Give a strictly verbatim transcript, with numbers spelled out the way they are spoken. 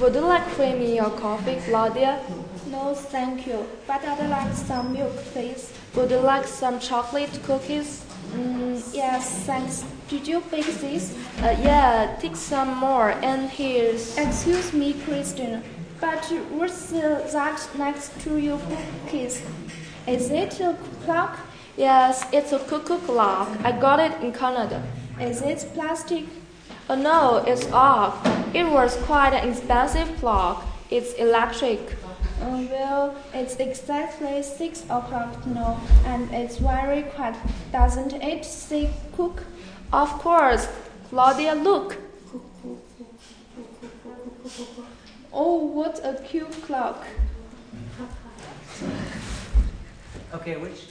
Would you like cream in your coffee, Claudia? No, thank you. But I'd like some milk, please. Would you like some chocolate cookies? Mm, yes, thanks. Did you bake this? Uh, yeah, take some more. And here's... Excuse me, Christian, but what's uh, that next to your cookies? Is it a clock? Yes, it's a cuckoo clock. I got it in Canada. Is it plastic? Oh no, it's off. It was quite an expensive clock. It's electric. Uh, well, it's exactly six o'clock now, and it's very quiet. Doesn't it say cook? Of course. Claudia, look. Oh, what a cute clock. Okay, which